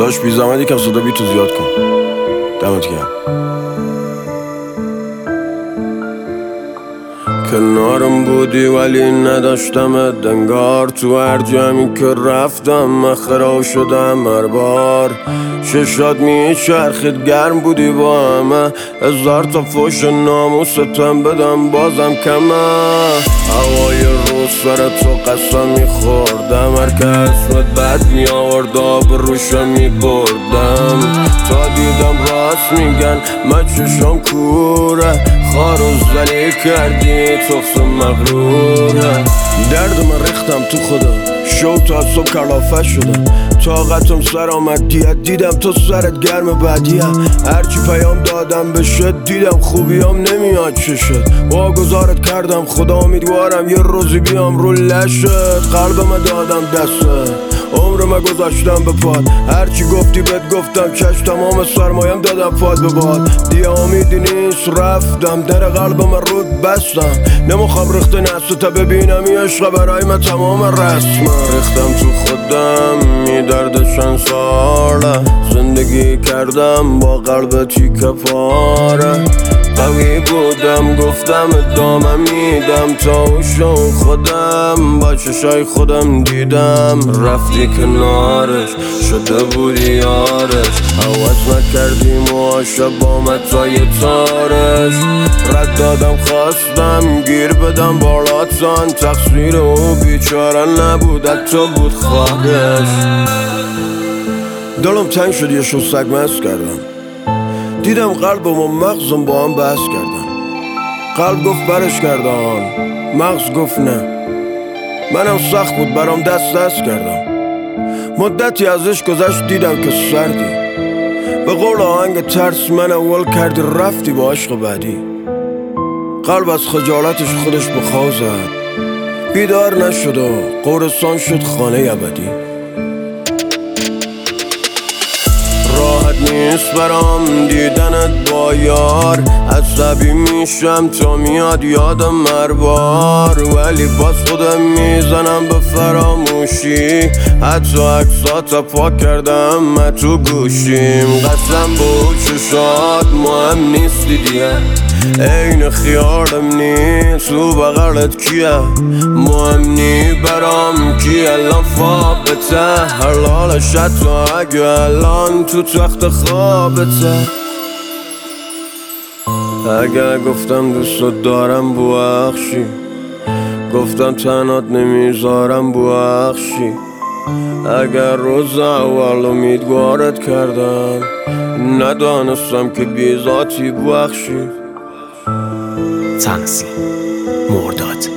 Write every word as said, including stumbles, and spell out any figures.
داشت بی زحمت یکم صدا بی تو زیاد کن. دمت گرم. کنارم بودی ولی نداشتم دنگار، تو هر جمعی که رفتم من خراب شدم هر بار. ششات میچرخید گرم بودی با همه، هزار تا فوش ناموستم بدم بازم کمه. هوای روز سر تو قسم میخوردم، هر که اسمت بد میآورد آب روشم میبردم. تا دیدم راست میگن من چشم کوره، خار و زلی کردی تخص مغروره. درد من ریختم تو خودم، شو تا صبح کلافه شدم. طاقتم سر آمد دیت، دیدم تو سرت گرم بدیه. هرچی پیام دادم بشه دیدم خوبیام نمیاد چشت. واگذارت کردم خدا امیدوارم یه روزی بیام رو لشت. قلبم دادم دسته، عمرم گذاشتم به پاد. هرچی گفتی بهت گفتم چشم، تمام سرمایم دادم پاد به باد. دیگه امیدی نیست رفتم، در قلبم رود بستم. نمیخوام ریخته نسته تا ببینم این عشق برای من تمام رسمم. ریختم تو خودم می دردشن ساله، زندگی کردم با قلب تیکه پاره. قوی بودم گفتم ادامه میدم تا اوشم خودم با چشای خودم دیدم. رفتی کنارش شده بودی یارش، عوض نکردی موهاشو با متای تارش. رد دادم خواستم گیر بدم بالاتان، تقصیر او بیچاره نبود حتی بود خواهش. دلم تنگ شد یه شو سگ مست کردم، دیدم قلبم و مغزم با هم بحث کردم. قلب گفت برش کردم، مغز گفت نه. منم سخت بود برام دست دست کردم. مدتی ازش گذشت دیدم که سردی، به قول آهنگ ترس من اول کردی رفتی با عشق بعدی. قلب از خجالتش خودش به خواه زد، بیدار نشد و قورستان شد خانه ابدی. راحت نیست برام دیدنت با یار، عصبی میشم تا میاد یادم هر بار. ولی باز خودم میزنم به فراموشی، حتی عکسات پاک کردم من تو گوشیم. قسم با چشات مهم نیستی دیگه، این خیالم نیست تو بغلت کیه. مهم نی برام کی الان فابته، حلالش حتی اگه الان تو تخت خوابته. اگه گفتم دوست دارم ببخشی، گفتم تنات نمیذارم ببخشی. اگر روز اول امیدوارت کردم، ندانستم که بی ذاتی ببخشی. تنظیم مرداد